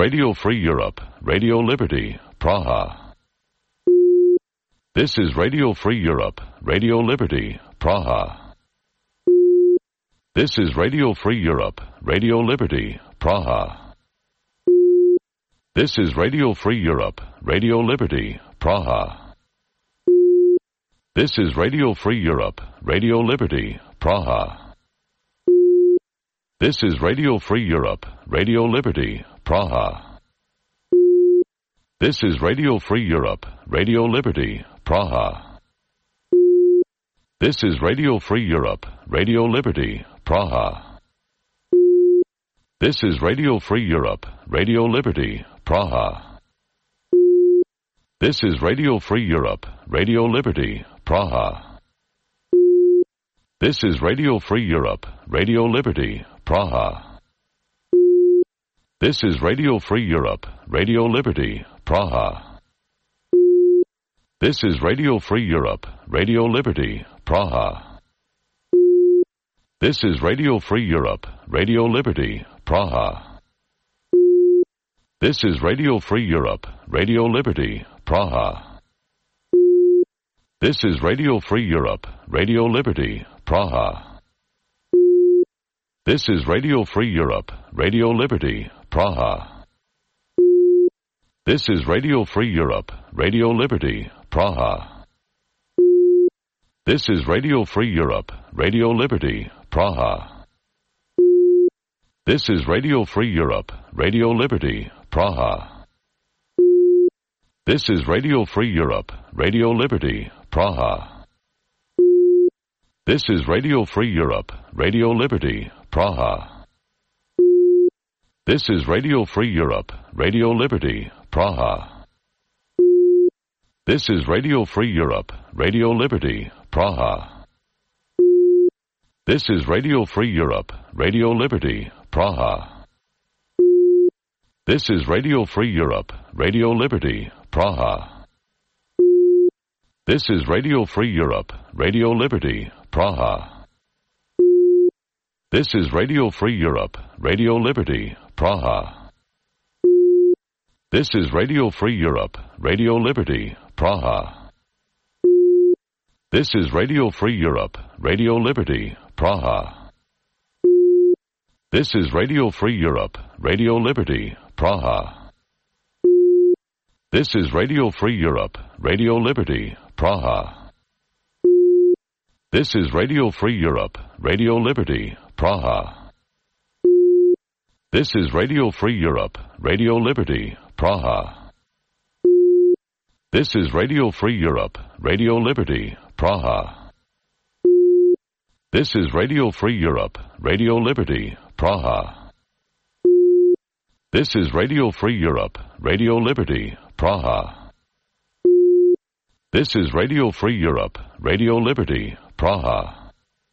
Radio Free Europe, Radio Liberty, Praha. This is Radio Free Europe, Radio Liberty, Praha. This is Radio Free Europe, Radio Liberty, Praha. This is Radio Free Europe, Radio Liberty, Praha. This is Radio Free Europe, Radio Liberty, Praha. This is Radio Free Europe, Radio Liberty, Praha. This is Radio Free Europe, Radio Liberty, Praha. This is Radio Free Europe, Radio Liberty, Praha. This is Radio Free Europe, Radio Liberty, Praha. This is Radio Free Europe, Radio Liberty, Praha. This is Radio Free Europe, Radio Liberty, Praha. This is Radio Free Europe, Radio Liberty, Praha. This is Radio Free Europe, Radio Liberty, Praha. This is Radio Free Europe, Radio Liberty, Praha. This is Radio Free Europe, Radio Liberty, Praha. This is Radio Free Europe, Radio Liberty, Praha. This is Radio Free Europe, Radio Liberty, Praha. This is Radio Free Europe, Radio Liberty, Praha. This is Radio Free Europe, Radio Liberty, Praha. This is Radio Free Europe, Radio Liberty, Praha. This is Radio Free Europe, Radio Liberty, Praha. This is Radio Free Europe, Radio Liberty, Praha. This is Radio Free Europe, Radio Liberty, Praha. This is Radio Free Europe, Radio Liberty, Praha. This is Radio Free Europe, Radio Liberty, Praha. This is Radio Free Europe, Radio Liberty, Praha. This is Radio Free Europe, Radio Liberty, Praha. This is Radio Free Europe, Radio Liberty, Praha. This is Radio Free Europe, Radio Liberty, Praha. This is Radio Free Europe, Radio Liberty, Praha. This is Radio Free Europe, Radio Liberty, Praha. This is Radio Free Europe, Radio Liberty, Praha. This is Radio Free Europe, Radio Liberty, Praha. This is Radio Free Europe, Radio Liberty, Praha. This is Radio Free Europe, Radio Liberty, Praha. This is Radio Free Europe, Radio Liberty, Praha. This is Radio Free Europe, Radio Liberty, Praha. This is Radio Free Europe, Radio Liberty, Praha.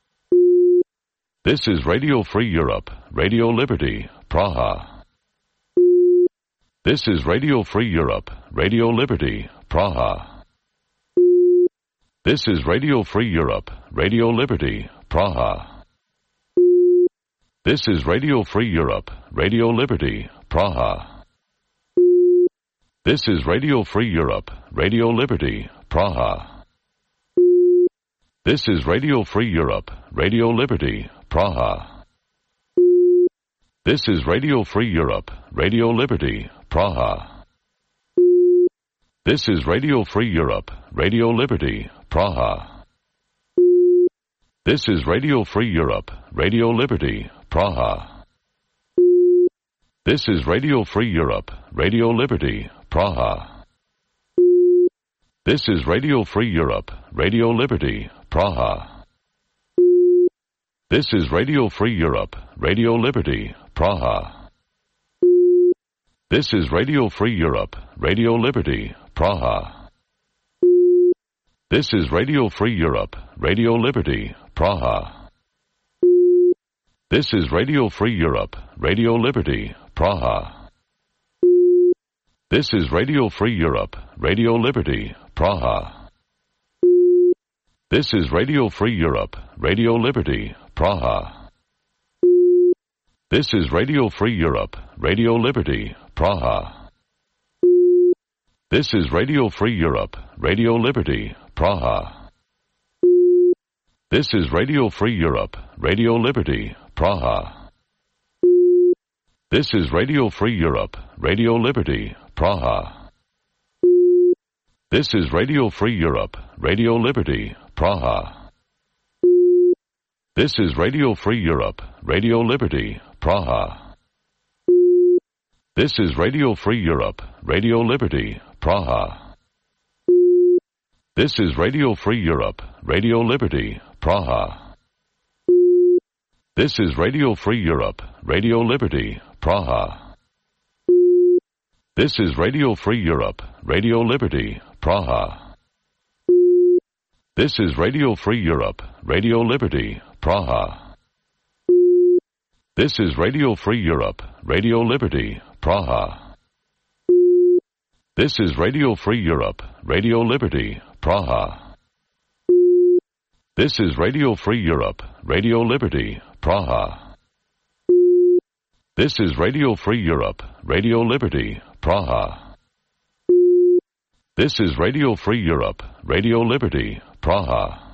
This is Radio Free Europe, Radio Liberty, Praha. This is Radio Free Europe, Radio Liberty, Praha. This is Radio Free Europe, Radio Liberty, Praha. This is Radio Free Europe, Radio Liberty, Praha. This is Radio Free Europe, Radio Liberty, Praha. This is Radio Free Europe, Radio Liberty, Praha. This is Radio Free Europe, Radio Liberty, Praha. This is Radio Free Europe, Radio Liberty, Praha. This is Radio Free Europe, Radio Liberty, Praha. This is Radio Free Europe, Radio Liberty, Praha. This is Radio Free Europe, Radio Liberty, Praha. This is Radio Free Europe, Radio Liberty, Praha. This is Radio Free Europe, Radio Liberty, Praha. This is Radio Free Europe, Radio Liberty, Praha. This is Radio Free Europe, Radio Liberty, Praha. This is Radio Free Europe, Radio Liberty, Praha. This is Radio Free Europe, Radio Liberty, Praha. This is Radio Free Europe, Radio Liberty, Praha. This is Radio Free Europe, Radio Liberty, Praha. This is Radio Free Europe, Radio Liberty, Praha. This is Radio Free Europe, Radio Liberty, Praha. This is Radio Free Europe, Radio Liberty, Praha. This is Radio Free Europe, Radio Liberty, Praha. This is Radio Free Europe, Radio Liberty, Praha. This is Radio Free Europe, Radio Liberty, Praha. This is Radio Free Europe, Radio Liberty, Praha. This is Radio Free Europe, Radio Liberty, Praha. This is Radio Free Europe, Radio Liberty, Praha. This is Radio Free Europe, Radio Liberty, Praha. This is Radio Free Europe, Radio Liberty, Praha. This is Radio Free Europe, Radio Liberty, Praha. This is Radio Free Europe, Radio Liberty, Praha. This is Radio Free Europe, Radio Liberty, Praha.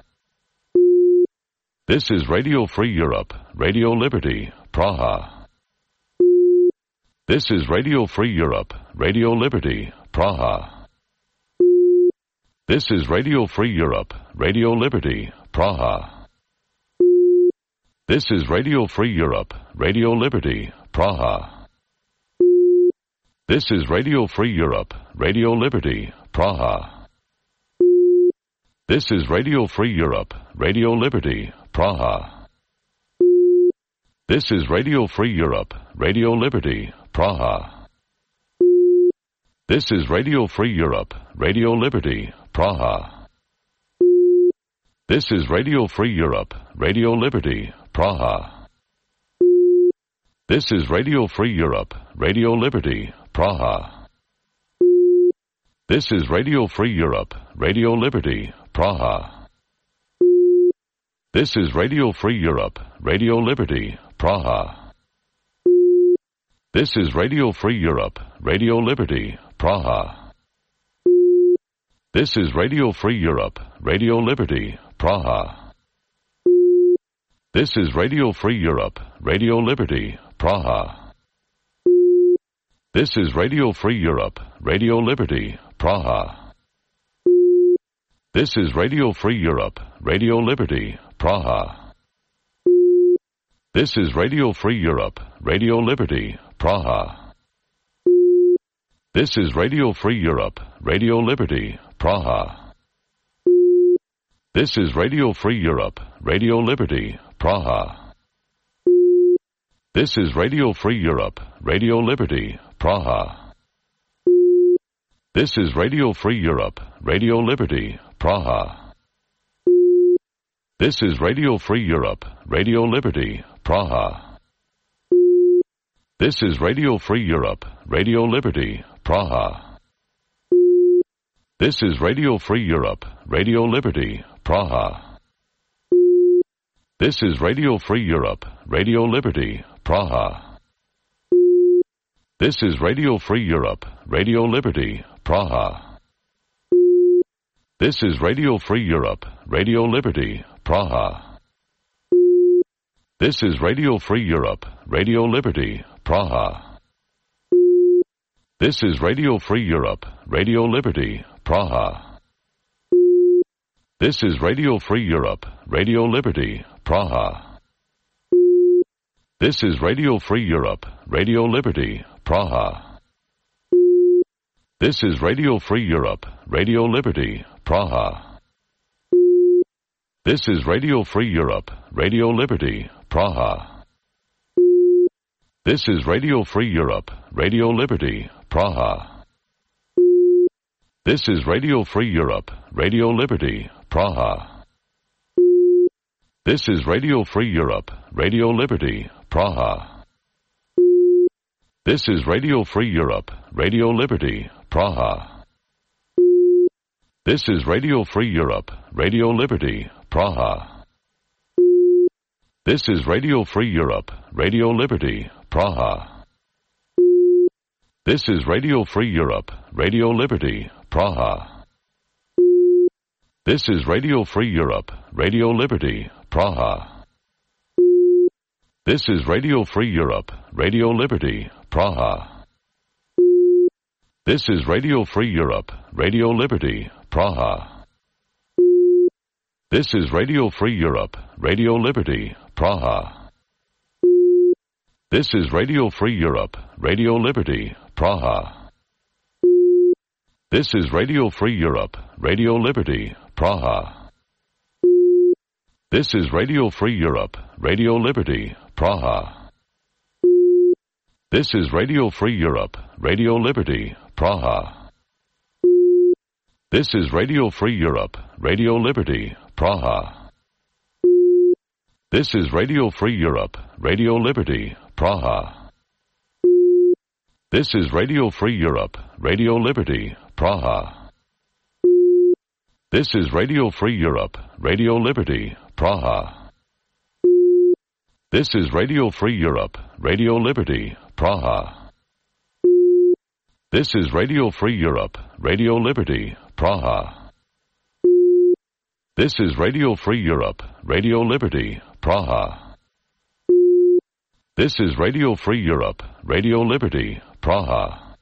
This is Radio Free Europe, Radio Liberty, Praha. This is Radio Free Europe, Radio Liberty, Praha. This is Radio Free Europe, Radio Liberty, Praha. This is Radio Free Europe, Radio Liberty, Praha. This is Radio Free Europe, Radio Liberty, Praha. This is Radio Free Europe, Radio Liberty, Praha. This is Radio Free Europe, Radio Liberty, Praha. This is Radio Free Europe, Radio Liberty, Praha. This is Radio Free Europe, Radio Liberty, Praha. This is Radio Free Europe, Radio Liberty, Praha. This is Radio Free Europe, Radio Liberty, Praha. This is Radio Free Europe, Radio Liberty, Praha. This is Radio Free Europe, Radio Liberty, Praha. This is Radio Free Europe, Radio Liberty, Praha. This is Radio Free Europe, Radio Liberty, Praha. This is Radio Free Europe, Radio Liberty, Praha. This is Radio Free Europe, Radio Liberty, Praha. This is Radio Free Europe, Radio Liberty, Praha. This is Radio Free Europe, Radio Liberty, Praha. This is Radio Free Europe, Radio Liberty, Praha. This is Radio Free Europe, Radio Liberty, Praha. This is Radio Free Europe, Radio Liberty, Praha. This is Radio Free Europe, Radio Liberty, Praha. This is Radio Free Europe, Radio Liberty, Praha. This is Radio Free Europe, Radio Liberty, Praha. This is Radio Free Europe, Radio Liberty, Praha. This is Radio Free Europe, Radio Liberty, Praha. This is Radio Free Europe, Radio Liberty, Praha. This is Radio Free Europe, Radio Liberty, Praha. This is Radio Free Europe, Radio Liberty, Praha. This is Radio Free Europe, Radio Liberty, Praha. This is Radio Free Europe, Radio Liberty, Praha. This is Radio Free Europe, Radio Liberty, Praha. This is Radio Free Europe, Radio Liberty, Praha. This is Radio Free Europe, Radio Liberty, Praha. This is Radio Free Europe, Radio Liberty, Praha. This is Radio Free Europe, Radio Liberty, Praha. This is Radio Free Europe, Radio Liberty, Praha. This is Radio Free Europe, Radio Liberty, Praha. This is Radio Free Europe, Radio Liberty, Praha. This is Radio Free Europe, Radio Liberty, Praha. This is Radio Free Europe, Radio Liberty, Praha. This is Radio Free Europe, Radio Liberty, Praha. This is Radio Free Europe, Radio Liberty, Praha. This is Radio Free Europe, Radio Liberty, Praha. This is Radio Free Europe, Radio Liberty, Praha. This is Radio Free Europe, Radio Liberty, Praha. This is Radio Free Europe, Radio Liberty, Praha. This is Radio Free Europe, Radio Liberty, Praha. This is Radio Free Europe, Radio Liberty, Praha. This is Radio Free Europe, Radio Liberty, Praha. This is Radio Free Europe, Radio Liberty, Praha. This is Radio Free Europe, Radio Liberty, Praha. This is Radio Free Europe, Radio Liberty, Praha. This is Radio Free Europe, Radio Liberty, Praha. This is Radio Free Europe, Radio Liberty, Praha. This is Radio Free Europe, Radio Liberty, Praha.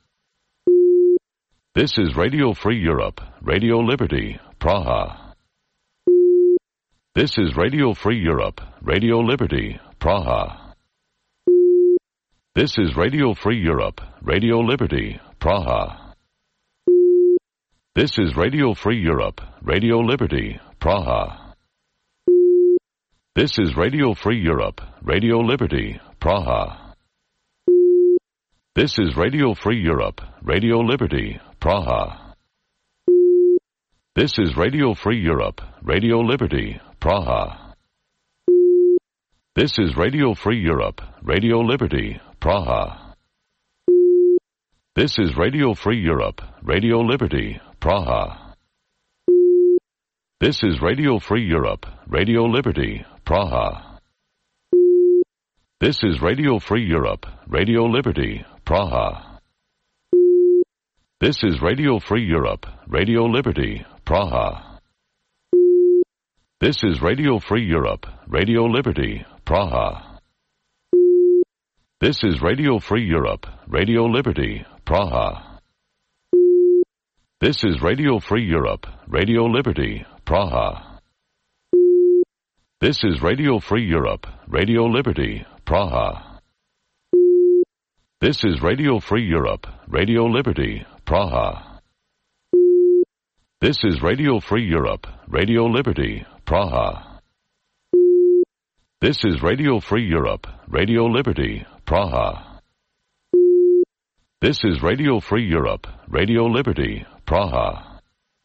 This is Radio Free Europe, Radio Liberty, Praha. This is Radio Free Europe, Radio Liberty, Praha. This is Radio Free Europe, Radio Liberty, Praha. This is Radio Free Europe, Radio Liberty, Praha. This is Radio Free Europe, Radio Liberty, Praha. This is Radio Free Europe, Radio Liberty, Praha. This is Radio Free Europe, Radio Liberty, Praha. This is Radio Free Europe, Radio Liberty, Praha. This is Radio Free Europe, Radio Liberty, Praha. This is Radio Free Europe, Radio Liberty, Praha. This is Radio Free Europe, Radio Liberty, Praha. This is Radio Free Europe, Radio Liberty, Praha. This is Radio Free Europe, Radio Liberty, Praha. This is Radio Free Europe, Radio Liberty, Praha. This is Radio Free Europe, Radio Liberty, Praha. This is Radio Free Europe, Radio Liberty, Praha. This is Radio Free Europe, Radio Liberty, Praha. This is Radio Free Europe, Radio Liberty, Praha. This is Radio Free Europe, Radio Liberty, Praha. This is Radio Free Europe, Radio Liberty, Praha.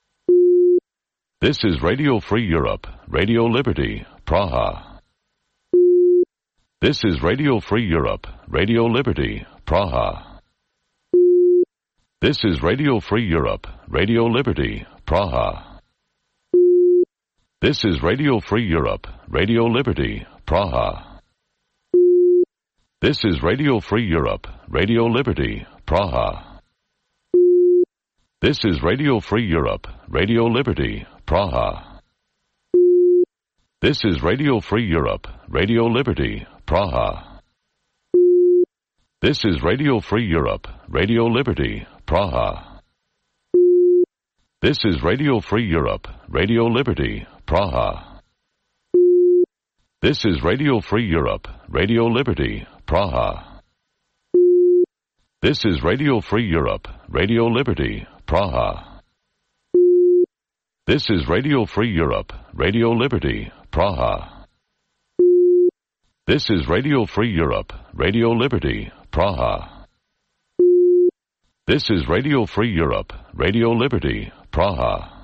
This is Radio Free Europe, Radio Liberty, Praha. This is Radio Free Europe, Radio Liberty, Praha. This is Radio Free Europe, Radio Liberty, Praha. This is Radio Free Europe, Radio Liberty, Praha. This is Radio Free Europe, Radio Liberty, Praha. This is Radio Free Europe, Radio Liberty, Praha. This is Radio Free Europe, Radio Liberty, Praha. This is Radio Free Europe, Radio Liberty, Praha. This is Radio Free Europe, Radio Liberty, Praha. This is Radio Free Europe, Radio Liberty, Praha. This is Radio Free Europe, Radio Liberty, Praha. This is Radio Free Europe, Radio Liberty, Praha. This is Radio Free Europe, Radio Liberty, Praha. This is Radio Free Europe, Radio Liberty, Praha.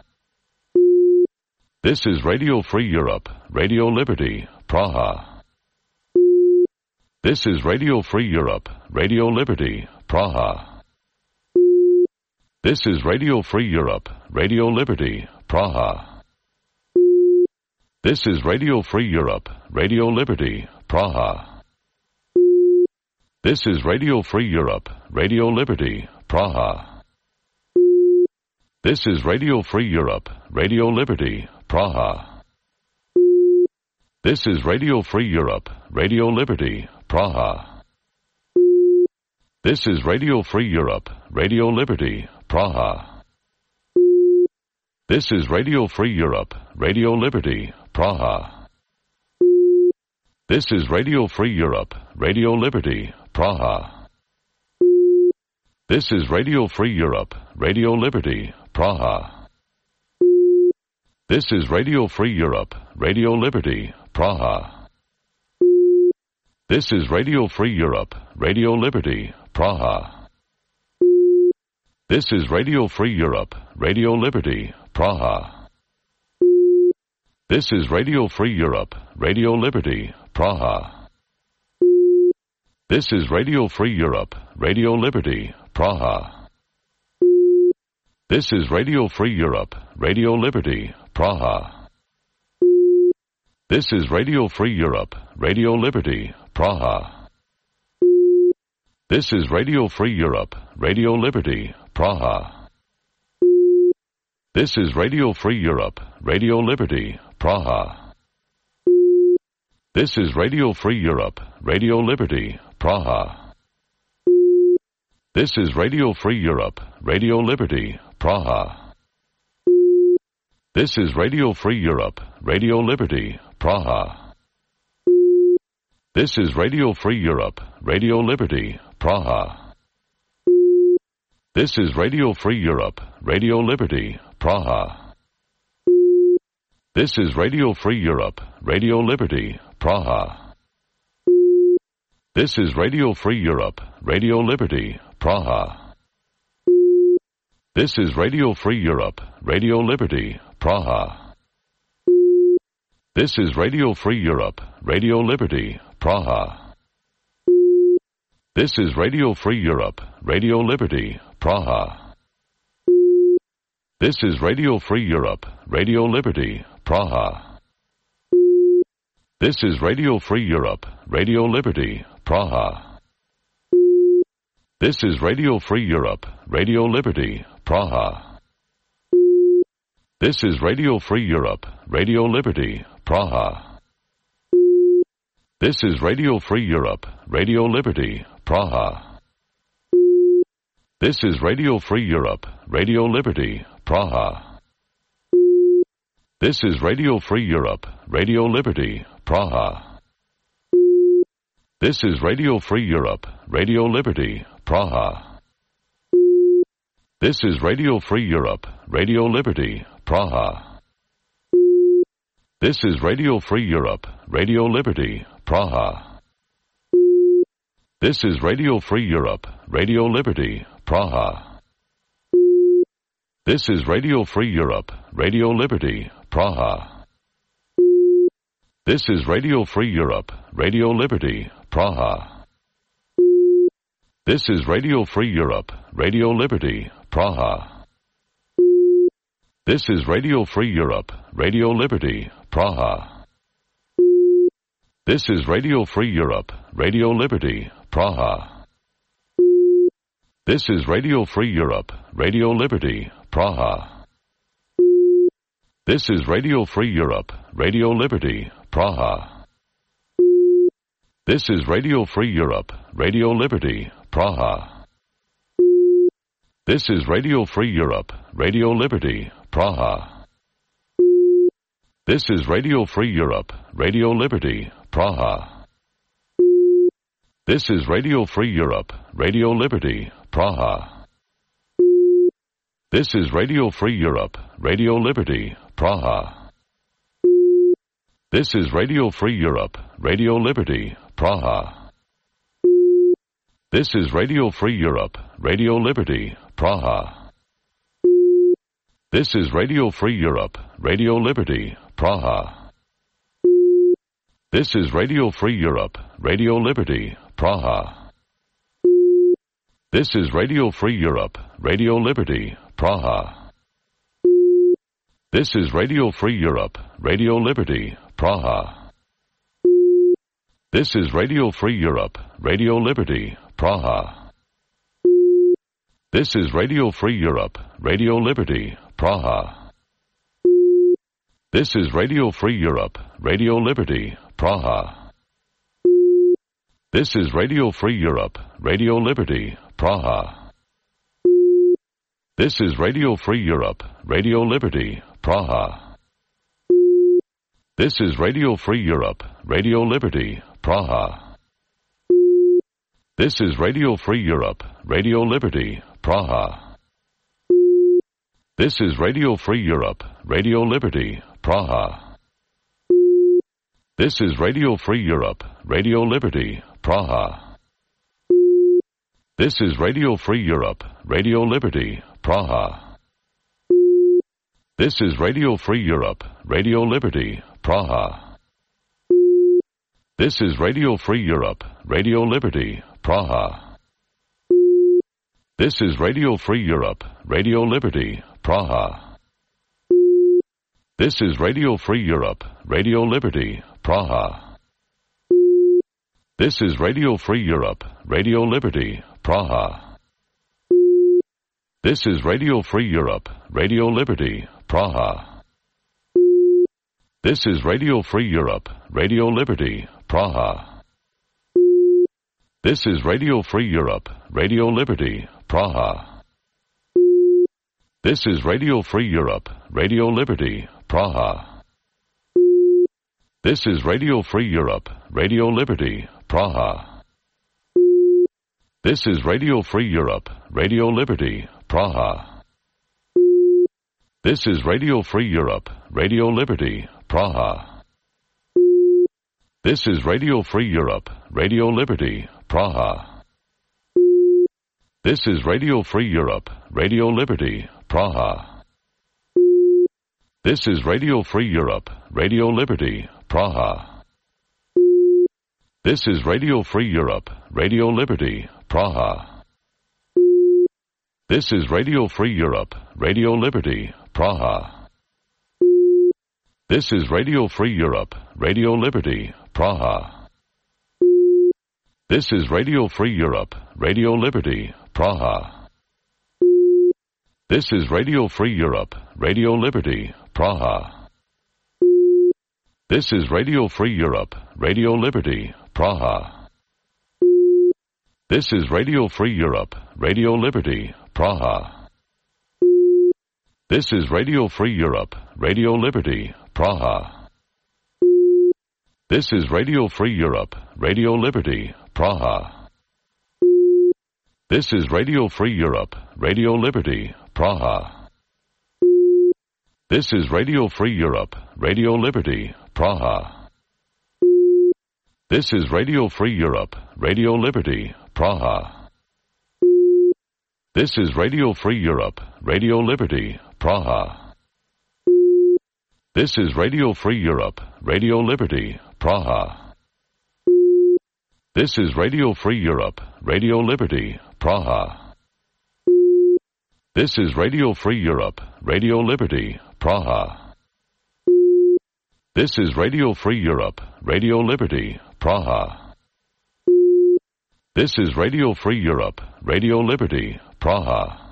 This is Radio Free Europe, Radio Liberty, Praha. This is Radio Free Europe, Radio Liberty, Praha. This is Radio Free Europe, Radio Liberty, Praha. This is Radio Free Europe, Radio Liberty, Praha. This is Radio Free Europe, Radio Liberty, Praha. This is Radio Free Europe, Radio Liberty, Praha. This is Radio Free Europe, Radio Liberty, Praha. This is Radio Free Europe, Radio Liberty, Praha. This is Radio Free Europe, Radio Liberty, Praha. This is Radio Free Europe, Radio Liberty, Praha. This is Radio Free Europe, Radio Liberty, Praha. This is Radio Free Europe, Radio Liberty, Praha. This is Radio Free Europe, Radio Liberty, Praha. This is Radio Free Europe, Radio Liberty, Praha. This is Radio Free Europe, Radio Liberty, Praha. This is Radio Free Europe, Radio Liberty, Praha. This is Radio Free Europe, Radio Liberty, Praha. This is Radio Free Europe, Radio Liberty, Praha. This is Radio Free Europe, Radio Liberty, Praha. This is Radio Free Europe, Radio Liberty, Praha. This is Radio Free Europe, Radio Liberty, Praha. This is Radio Free Europe, Radio Liberty, Praha. This is Radio Free Europe, Radio Liberty, Praha. This is Radio Free Europe, Radio Liberty, Praha. This is Radio Free Europe, Radio Liberty, Praha. This is Radio Free Europe, Radio Liberty, Praha. This is Radio Free Europe, Radio Liberty, Praha. This is Radio Free Europe, Radio Liberty, Praha. This is Radio Free Europe, Radio Liberty, Praha. This is Radio Free Europe, Radio Liberty, Praha. This is Radio Free Europe, Radio Liberty, Praha. This is Radio Free Europe, Radio Liberty, Praha. This is Radio Free Europe, Radio Liberty, Praha. This is Radio Free Europe, Radio Liberty, Praha. This is Radio Free Europe, Radio Liberty, Praha. This is Radio Free Europe, Radio Liberty, Praha. This is Radio Free Europe, Radio Liberty, Praha. This is Radio Free Europe, Radio Liberty, Praha. This is Radio Free Europe, Radio Liberty, Praha. This is Radio Free Europe, Radio Liberty, Praha. This is Radio Free Europe, Radio Liberty, Praha. This is Radio Free Europe, Radio Liberty, Praha. This is Radio Free Europe, Radio Liberty, Praha. This is Radio Free Europe, Radio Liberty, Praha. This is Radio Free Europe, Radio Liberty, Praha. This is Radio Free Europe, Radio Liberty, Praha. This is Radio Free Europe, Radio Liberty, Praha. This is Radio Free Europe, Radio Liberty, Praha. This is Radio Free Europe, Radio Liberty, Praha. This is Radio Free Europe, Radio Liberty, Praha. This is Radio Free Europe, Radio Liberty, Praha. This is Radio Free Europe, Radio Liberty, Praha. This is Radio Free Europe, Radio Liberty, Praha. This is Radio Free Europe, Radio Liberty, Praha. This is Radio Free Europe, Radio Liberty, Praha. This is Radio Free Europe, Radio Liberty, Praha. This is Radio Free Europe, Radio Liberty, Praha. This is Radio Free Europe, Radio Liberty, Praha. This is Radio Free Europe, Radio Liberty, Praha. This is Radio Free Europe, Radio Liberty, Praha. This is Radio Free Europe, Radio Liberty, Praha. This is Radio Free Europe, Radio Liberty, Praha. This is Radio Free Europe, Radio Liberty, Praha. This is Radio Free Europe, Radio Liberty, Praha. This is Radio Free Europe, Radio Liberty, Praha. This is Radio Free Europe, Radio Liberty, Praha. This is Radio Free Europe, Radio Liberty, Praha. This is Radio Free Europe, Radio Liberty, Praha. This is Radio Free Europe, Radio Liberty, Praha. This is Radio Free Europe, Radio Liberty, Praha. This is Radio Free Europe, Radio Liberty, Praha. This is Radio Free Europe, Radio Liberty, Praha. This is Radio Free Europe, Radio Liberty, Praha. This is Radio Free Europe, Radio Liberty, Praha. This is Radio Free Europe, Radio Liberty, Praha. This is Radio Free Europe, Radio Liberty, Praha. This is Radio Free Europe, Radio Liberty, Praha. This is Radio Free Europe, Radio Liberty, Praha. This is Radio Free Europe, Radio Liberty, Praha. This is Radio Free Europe, Radio Liberty, Praha. This is Radio Free Europe, Radio Liberty, Praha. This is Radio Free Europe, Radio Liberty, Praha. This is Radio Free Europe, Radio Liberty, Praha. This is Radio Free Europe, Radio Liberty, Praha. This is Radio Free Europe, Radio Liberty, Praha. This is Radio Free Europe, Radio Liberty, Praha. This is Radio Free Europe, Radio Liberty, Praha. This is Radio Free Europe, Radio Liberty, Praha. This is Radio Free Europe, Radio Liberty, Praha. This is Radio Free Europe, Radio Liberty, Praha. This is Radio Free Europe, Radio Liberty, Praha. This is Radio Free Europe, Radio Liberty, Praha. This is Radio Free Europe, Radio Liberty, Praha. This is Radio Free Europe, Radio Liberty, Praha. This is Radio Free Europe, Radio Liberty, Praha. This is Radio Free Europe, Radio Liberty, Praha. This is Radio Free Europe, Radio Liberty, Praha. This is Radio Free Europe, Radio Liberty, Praha. This is Radio Free Europe, Radio Liberty, Praha. This is Radio Free Europe, Radio Liberty, Praha. This is Radio Free Europe, Radio Liberty, Praha. This is Radio Free Europe, Radio Liberty, Praha.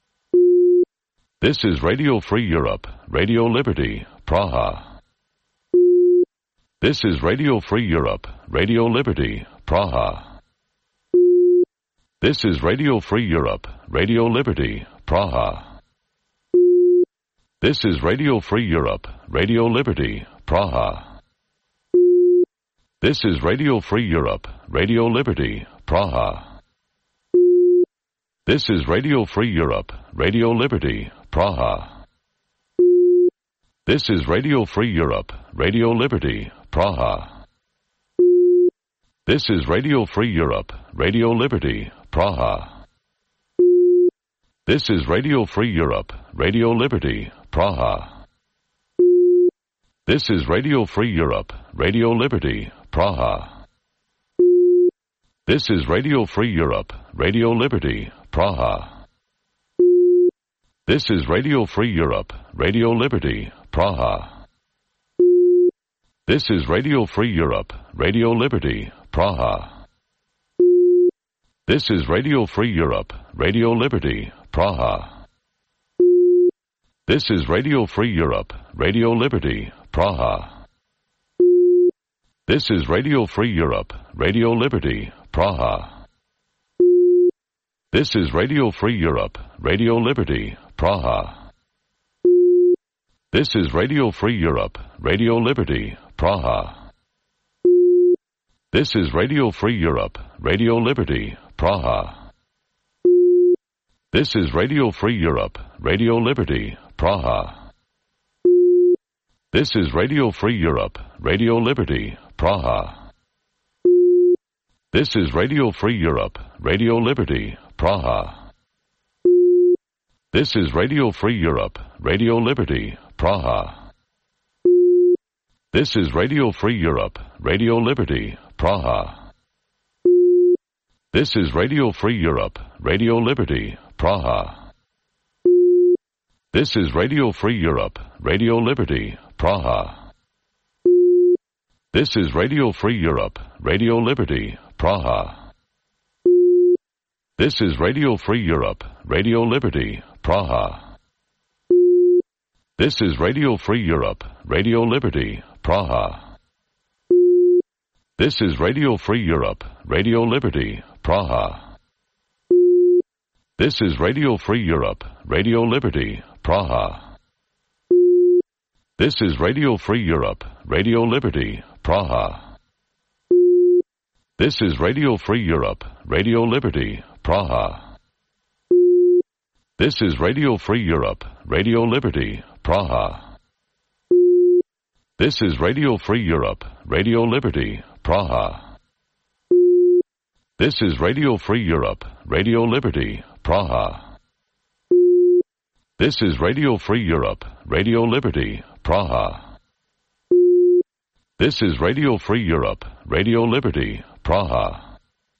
This is Radio Free Europe, Radio Liberty, Praha. This is Radio Free Europe, Radio Liberty, Praha. This is Radio Free Europe, Radio Liberty, Praha. This is Radio Free Europe, Radio Liberty, Praha. This is Radio Free Europe, Radio Liberty, Praha. This is Radio Free Europe, Radio Liberty, Praha. This is Radio Free Europe, Radio Liberty, Praha. This is Radio Free Europe, Radio Liberty, Praha. This is Radio Free Europe, Radio Liberty, Praha. This is Radio Free Europe, Radio Liberty, Praha. This is Radio Free Europe, Radio Liberty, Praha. This is Radio Free Europe, Radio Liberty, Praha. This is Radio Free Europe, Radio Liberty, Praha. This is Radio Free Europe, Radio Liberty, Praha. This is Radio Free Europe, Radio Liberty, Praha. This is Radio Free Europe, Radio Liberty, Praha. This is Radio Free Europe, Radio Liberty, Praha. This is Radio Free Europe, Radio Liberty, Praha. This is Radio Free Europe, Radio Liberty, Praha. This is Radio Free Europe, Radio Liberty, Praha. This is Radio Free Europe, Radio Liberty, Praha. This is Radio Free Europe, Radio Liberty, Praha. This is Radio Free Europe, Radio Liberty, Praha. This is Radio Free Europe, Radio Liberty, Praha. This is Radio Free Europe, Radio Liberty, Praha. This is Radio Free Europe, Radio Liberty, Praha. This is Radio Free Europe, Radio Liberty, Praha. This is Radio Free Europe, Radio Liberty, Praha. This is Radio Free Europe, Radio Liberty, Praha. This is Radio Free Europe, Radio Liberty, Praha. This is Radio Free Europe, Radio Liberty, Praha. This is Radio Free Europe, Radio Liberty, Praha. This is Radio Free Europe, Radio Liberty, Praha. This is Radio Free Europe, Radio Liberty, Praha. This is Radio Free Europe, Radio Liberty, Praha. This is Radio Free Europe, Radio Liberty, Praha. This is Radio Free Europe, Radio Liberty, Praha. This is Radio Free Europe, Radio Liberty, Praha.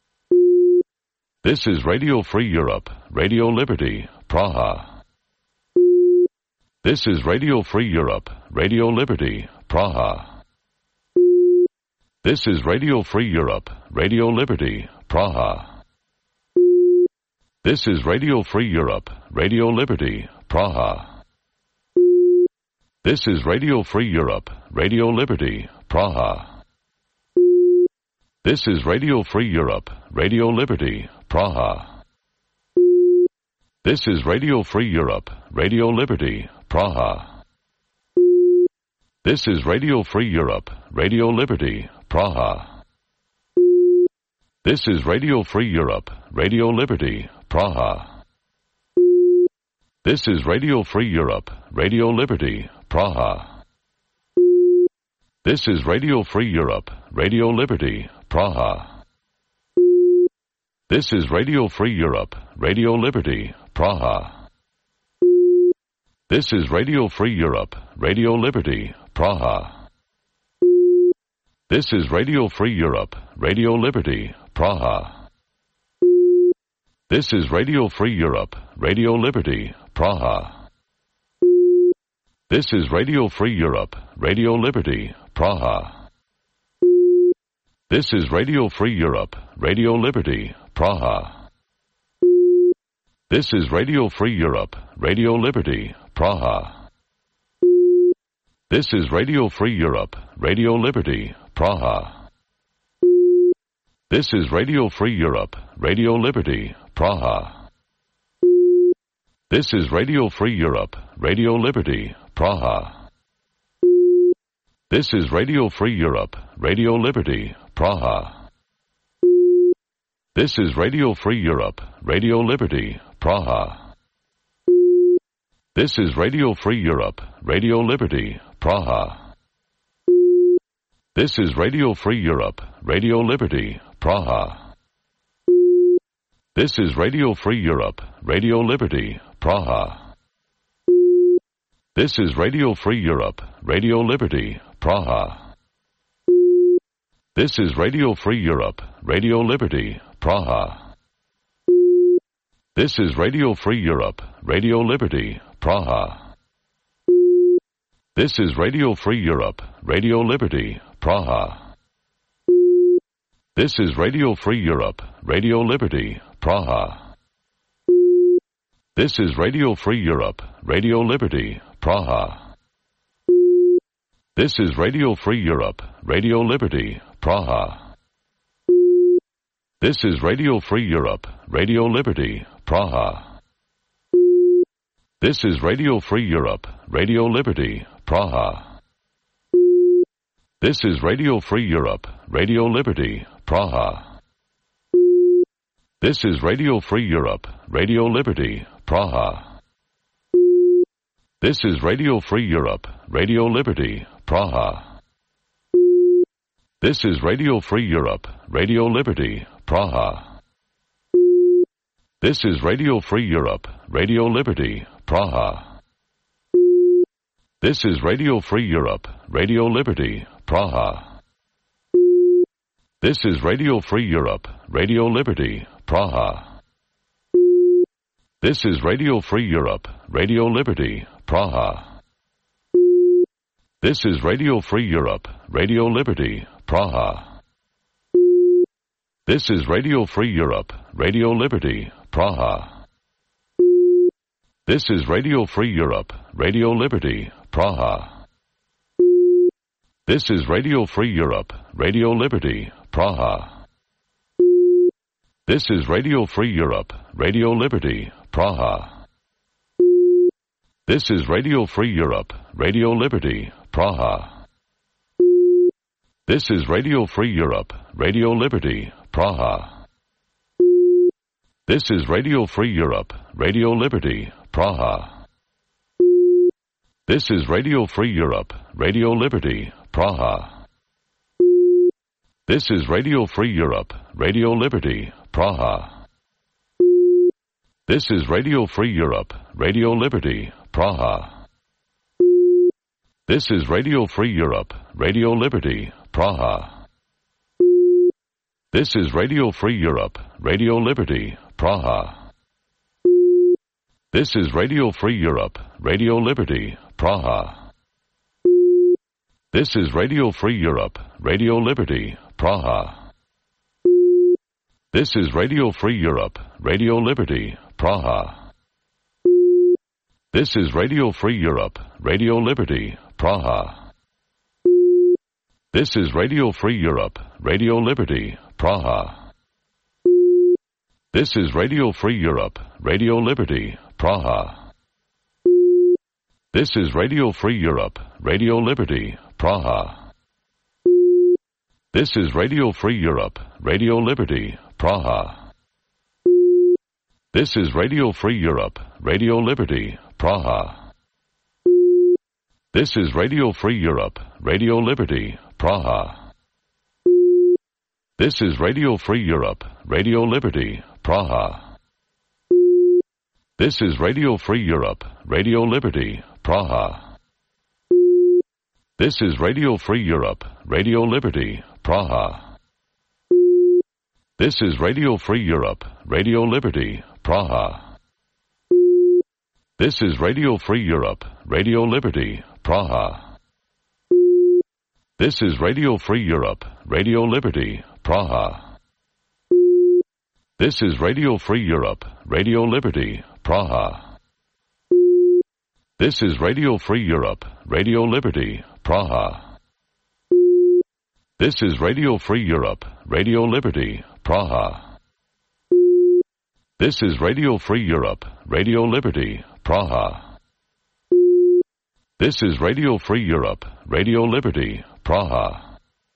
This is Radio Free Europe, Radio Liberty, Praha. This is Radio Free Europe, Radio Liberty, Praha. This is Radio Free Europe, Radio Liberty, Praha. This is Radio Free Europe, Radio Liberty, Praha. This is Radio Free Europe, Radio Liberty, Praha. This is Radio Free Europe, Radio Liberty, Praha. This is Radio Free Europe, Radio Liberty, Praha. This is Radio Free Europe, Radio Liberty, Praha. This is Radio Free Europe, Radio Liberty, Praha. This is Radio Free Europe, Radio Liberty, Praha. This is Radio Free Europe, Radio Liberty, Praha. This is Radio Free Europe, Radio Liberty, Praha. This is Radio Free Europe, Radio Liberty, Praha. This is Radio Free Europe, Radio Liberty, Praha. This is Radio Free Europe, Radio Liberty, Praha. This is Radio Free Europe, Radio Liberty, Praha. This is Radio Free Europe, Radio Liberty, Praha. This is Radio Free Europe, Radio Liberty, Praha. This is Radio Free Europe, Radio Liberty, Praha. This is Radio Free Europe, Radio Liberty, Praha. This is Radio Free Europe, Radio Liberty, Praha. This is Radio Free Europe, Radio Liberty, Praha. This is Radio Free Europe, Radio Liberty, Praha. This is Radio Free Europe, Radio Liberty, Praha. This is Radio Free Europe, Radio Liberty, Praha. This is Radio Free Europe, Radio Liberty, Praha. This is Radio Free Europe, Radio Liberty, Praha. This is Radio Free Europe, Radio Liberty, Praha. This is Radio Free Europe, Radio Liberty, Praha. This is Radio Free Europe, Radio Liberty, Praha. This is Radio Free Europe, Radio Liberty, Praha. This is Radio Free Europe, Radio Liberty, Praha. This is Radio Free Europe, Radio Liberty, Praha. This is Radio Free Europe, Radio Liberty, Praha. This is Radio Free Europe, Radio Liberty, Praha. This is Radio Free Europe, Radio Liberty, Praha. This is Radio Free Europe, Radio Liberty, Praha. This is Radio Free Europe, Radio Liberty, Praha. This is Radio Free Europe, Radio Liberty, Praha. This is Radio Free Europe, Radio Liberty, Praha. This is Radio Free Europe, Radio Liberty, Praha. This is Radio Free Europe, Radio Liberty, Praha. This is Radio Free Europe, Radio Liberty, Praha. This is Radio Free Europe, Radio Liberty, Praha. This is Radio Free Europe, Radio Liberty, Praha. This is Radio Free Europe, Radio Liberty, Praha. This is Radio Free Europe, Radio Liberty, Praha. This is Radio Free Europe, Radio Liberty, Praha. This is Radio Free Europe, Radio Liberty, Praha. This is Radio Free Europe, Radio Liberty, Praha. This is Radio Free Europe, Radio Liberty, Praha. This is Radio Free Europe, Radio Liberty, Praha. This is Radio Free Europe, Radio Liberty, Praha. This is Radio Free Europe, Radio Liberty, Praha. This is Radio Free Europe, Radio Liberty, Praha. This is Radio Free Europe, Radio Liberty, Praha. This is Radio Free Europe, Radio Liberty, Praha. This is Radio Free Europe, Radio Liberty, Praha. This is Radio Free Europe, Radio Liberty, Praha. This is Radio Free Europe, Radio Liberty, Praha. This is Radio Free Europe, Radio Liberty, Praha. This is Radio Free Europe, Radio Liberty, Praha. This is Radio Free Europe, Radio Liberty, Praha. This is Radio Free Europe, Radio Liberty, Praha. This is Radio Free Europe, Radio Liberty, Praha. This is Radio Free Europe, Radio Liberty, Praha. This is Radio Free Europe, Radio Liberty, Praha. This is Radio Free Europe, Radio Liberty, Praha. This is Radio Free Europe, Radio Liberty, Praha. This is Radio Free Europe, Radio Liberty, Praha. This is Radio Free Europe, Radio Liberty, Praha. This is Radio Free Europe, Radio Liberty, Praha. This is Radio Free Europe, Radio Liberty, Praha. This is Radio Free Europe, Radio Liberty, Praha. This is Radio Free Europe, Radio Liberty, Praha. This is Radio Free Europe, Radio Liberty, Praha. This is Radio Free Europe, Radio Liberty, Praha.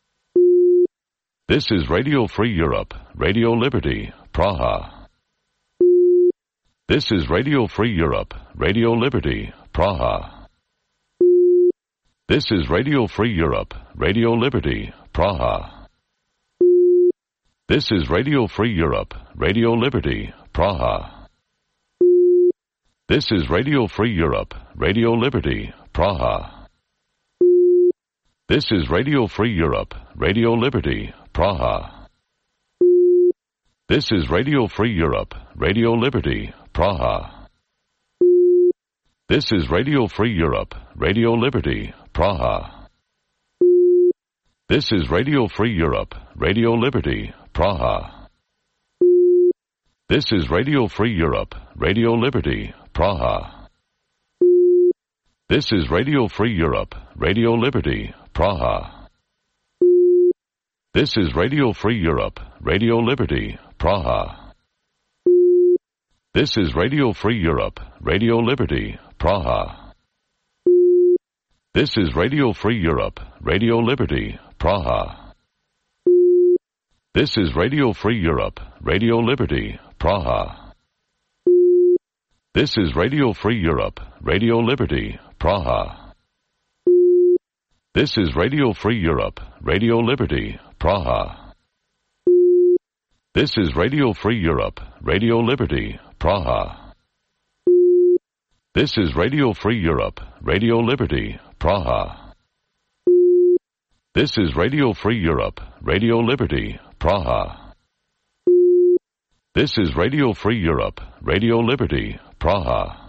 This is Radio Free Europe, Radio Liberty, Praha. This is Radio Free Europe, Radio Liberty, Praha. This is Radio Free Europe, Radio Liberty, Praha. This is Radio Free Europe, Radio Liberty, Praha. This is Radio Free Europe, Radio Liberty, Praha. This is Radio Free Europe, Radio Liberty, Praha. This is Radio Free Europe, Radio Liberty, Praha. This is Radio Free Europe, Radio Liberty, Praha. This is Radio Free Europe, Radio Liberty, Praha. This is Radio Free Europe, Radio Liberty, Praha. This is Radio Free Europe, Radio Liberty, Praha. This is Radio Free Europe, Radio Liberty, Praha. This is Radio Free Europe, Radio Liberty, Praha. This is Radio Free Europe, Radio Liberty, Praha. This is Radio Free Europe, Radio Liberty, Praha. This is Radio Free Europe, Radio Liberty, Praha. This is Radio Free Europe, Radio Liberty, Praha. This is Radio Free Europe, Radio Liberty, Praha. This is Radio Free Europe, Radio Liberty, Praha. This is Radio Free Europe, Radio Liberty, Praha. This is Radio Free Europe, Radio Liberty, Praha.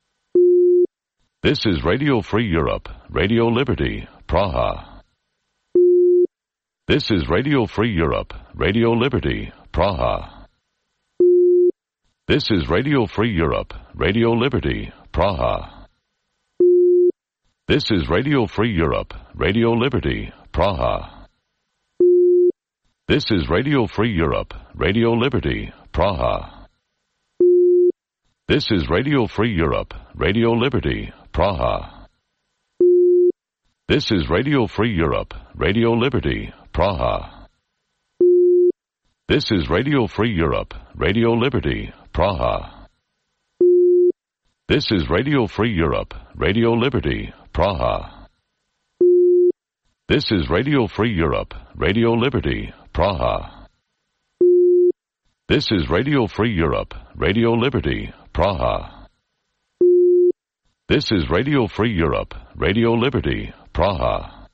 This is Radio Free Europe, Radio Liberty, Praha. This is Radio Free Europe, Radio Liberty, Praha. This is Radio Free Europe, Radio Liberty, Praha. This is Radio Free Europe, Radio Liberty, Praha. This is Radio Free Europe, Radio Liberty, Praha. This is Radio Free Europe, Radio Liberty, Praha. This is Radio Free Europe, Radio Liberty, Praha. This is Radio Free Europe, Radio Liberty, Praha. This is Radio Free Europe, Radio Liberty, Praha. This is Radio Free Europe, Radio Liberty, Praha. This is Radio Free Europe, Radio Liberty, Praha. This is Radio Free Europe, Radio Liberty, Praha.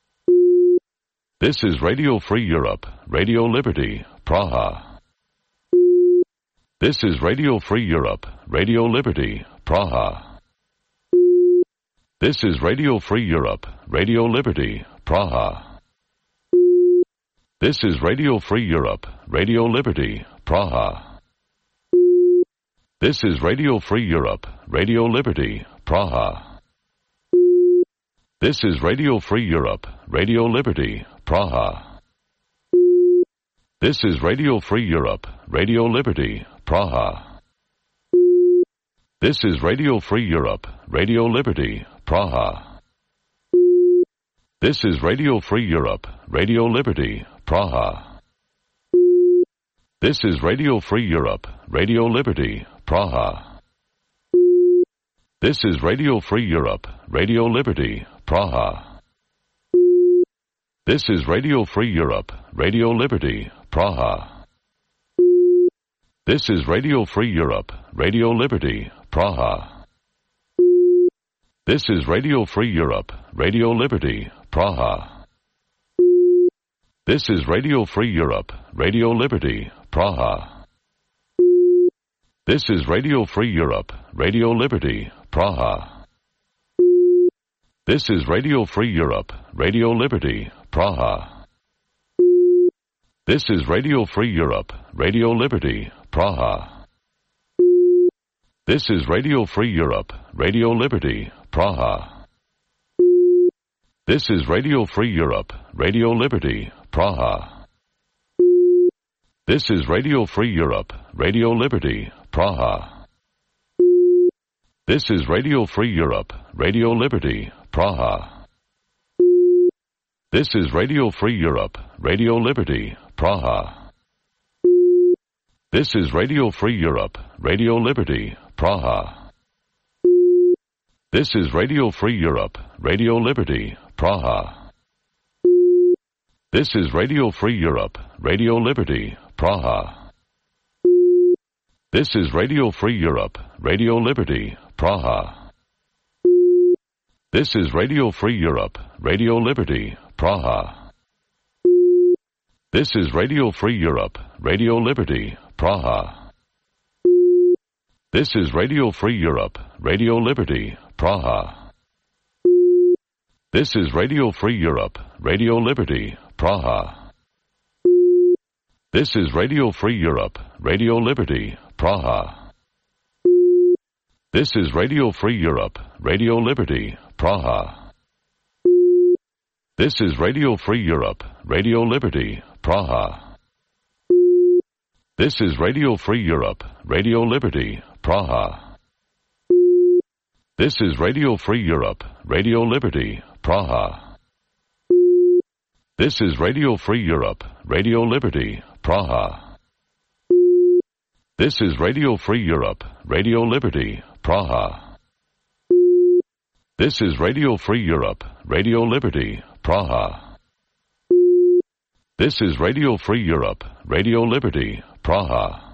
This is Radio Free Europe, Radio Liberty, Praha. This is Radio Free Europe, Radio Liberty, Praha. This is Radio Free Europe, Radio Liberty, Praha. This is Radio Free Europe, Radio Liberty, Praha. This is Radio Free Europe, Radio Liberty, Praha. This is Radio Free Europe, Radio Liberty, Praha. This is Radio Free Europe, Radio Liberty, Praha. This is Radio Free Europe, Radio Liberty, Praha. This is Radio Free Europe, Radio Liberty, Praha. This is Radio Free Europe, Radio Liberty, Praha. This is Radio Free Europe, Radio Liberty, Praha. This is Radio Free Europe, Radio Liberty, Praha. This is Radio Free Europe, Radio Liberty, Praha. This is Radio Free Europe, Radio Liberty, Praha. This is Radio Free Europe, Radio Liberty, Praha. This is Radio Free Europe, Radio Liberty, Praha. This is Radio Free Europe, Radio Liberty, Praha. This is Radio Free Europe, Radio Liberty, Praha. This is Radio Free Europe, Radio Liberty, Praha. This is Radio Free Europe, Radio Liberty, Praha. This is Radio Free Europe, Radio Liberty, Praha. This is Radio Free Europe, Radio Liberty, Praha. This is Radio Free Europe, Radio Liberty, Praha. This is Radio Free Europe, Radio Liberty, Praha. This is Radio Free Europe, Radio Liberty, Praha. This is Radio Free Europe, Radio Liberty, Praha. This is Radio Free Europe, Radio Liberty, Praha. This is Radio Free Europe, Radio Liberty, Praha. This is Radio Free Europe, Radio Liberty, Praha. This is Radio Free Europe, Radio Liberty, Praha. This is Radio Free Europe, Radio Liberty, Praha. This is Radio Free Europe, Radio Liberty, Praha. This is Radio Free Europe, Radio Liberty, Praha. This is Radio Free Europe, Radio Liberty, Praha. This is Radio Free Europe, Radio Liberty, Praha. This is Radio Free Europe, Radio Liberty, Praha. This is Radio Free Europe, Radio Liberty, Praha. This is Radio Free Europe, Radio Liberty, Praha. This is Radio Free Europe, Radio Liberty, Praha. This is Radio Free Europe, Radio Liberty, Praha.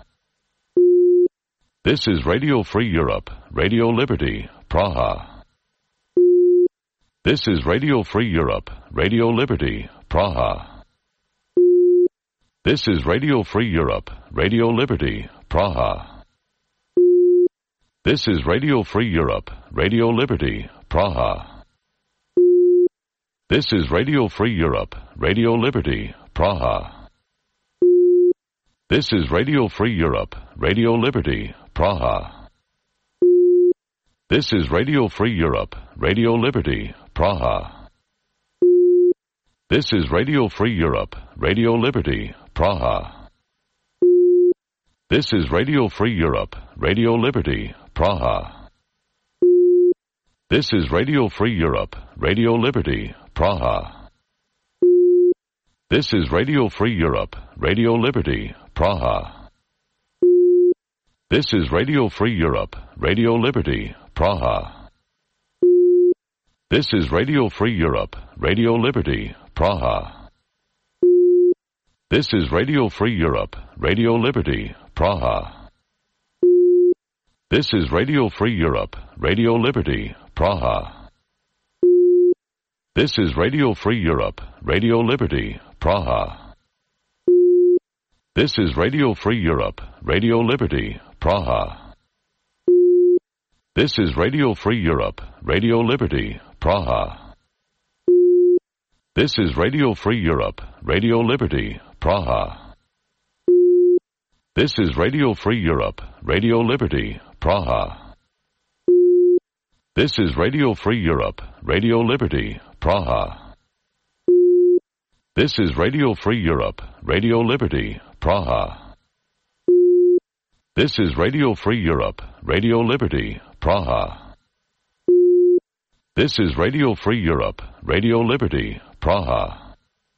This is Radio Free Europe, Radio Liberty, Praha. This is Radio Free Europe, Radio Liberty, Praha. This is Radio Free Europe, Radio Liberty, Praha. This is Radio Free Europe, Radio Liberty, Praha. This is Radio Free Europe, Radio Liberty, Praha. This is Radio Free Europe, Radio Liberty, Praha. This is Radio Free Europe, Radio Liberty, Praha. This is Radio Free Europe, Radio Liberty, Praha. This is Radio Free Europe, Radio Liberty, Praha. This is Radio Free Europe, Radio Liberty, Praha. This is Radio Free Europe, Radio Liberty, Praha. This is Radio Free Europe, Radio Liberty, Praha. This is Radio Free Europe, Radio Liberty, Praha. This is Radio Free Europe, Radio Liberty, Praha. This is Radio Free Europe, Radio Liberty, Praha. This is Radio Free Europe, Radio Liberty, Praha. This is Radio Free Europe, Radio Liberty, Praha. This is Radio Free Europe, Radio Liberty, Praha. This is Radio Free Europe, Radio Liberty, Praha. This is Radio Free Europe, Radio Liberty, Praha. This is Radio Free Europe, Radio Liberty, Praha. This is Radio Free Europe, Radio Liberty, Praha. This is Radio Free Europe, Radio Liberty, Praha. This is Radio Free Europe, Radio Liberty, Praha.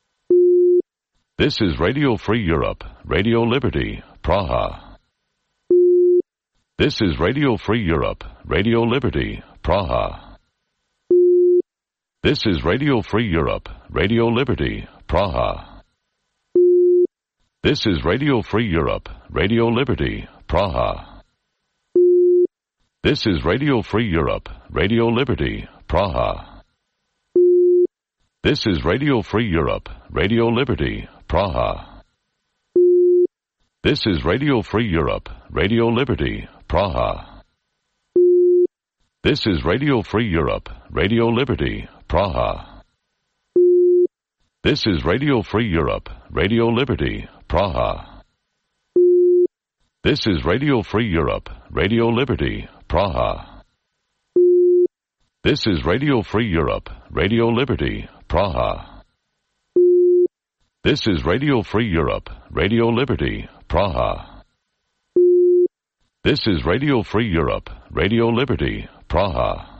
This is Radio Free Europe, Radio Liberty, Praha. This is Radio Free Europe, Radio Liberty, Praha. This is Radio Free Europe, Radio Liberty, Praha. This is Radio Free Europe, Radio Liberty, Praha. This is Radio Free Europe, Radio Liberty, Praha. This is Radio Free Europe, Radio Liberty, Praha. This is Radio Free Europe, Radio Liberty, Praha. This is Radio Free Europe, Radio Liberty, Praha. This is Radio Free Europe, Radio Liberty, Praha. This is Radio Free Europe, Radio Liberty, Praha. This is Radio Free Europe, Radio Liberty, Praha. This is Radio Free Europe, Radio Liberty, Praha. This is Radio Free Europe, Radio Liberty, Praha.